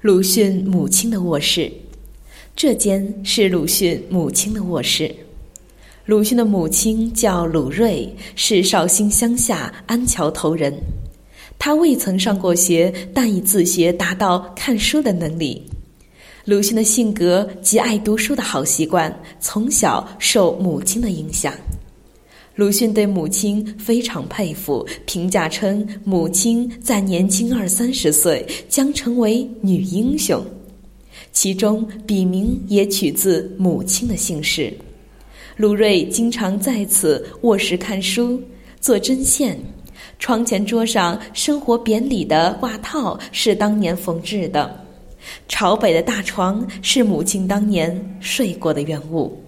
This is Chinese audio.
鲁迅母亲的卧室，这间是鲁迅母亲的卧室。鲁迅的母亲叫鲁瑞，是绍兴乡下安桥头人。他未曾上过学，但已自学达到看书的能力。鲁迅的性格及爱读书的好习惯，从小受母亲的影响。鲁迅对母亲非常佩服，评价称母亲在年轻20-30岁将成为女英雄。其中笔名也取自母亲的姓氏。鲁瑞经常在此卧室看书，做针线。窗前桌上生活扁里的袜套是当年缝制的，朝北的大床是母亲当年睡过的原物。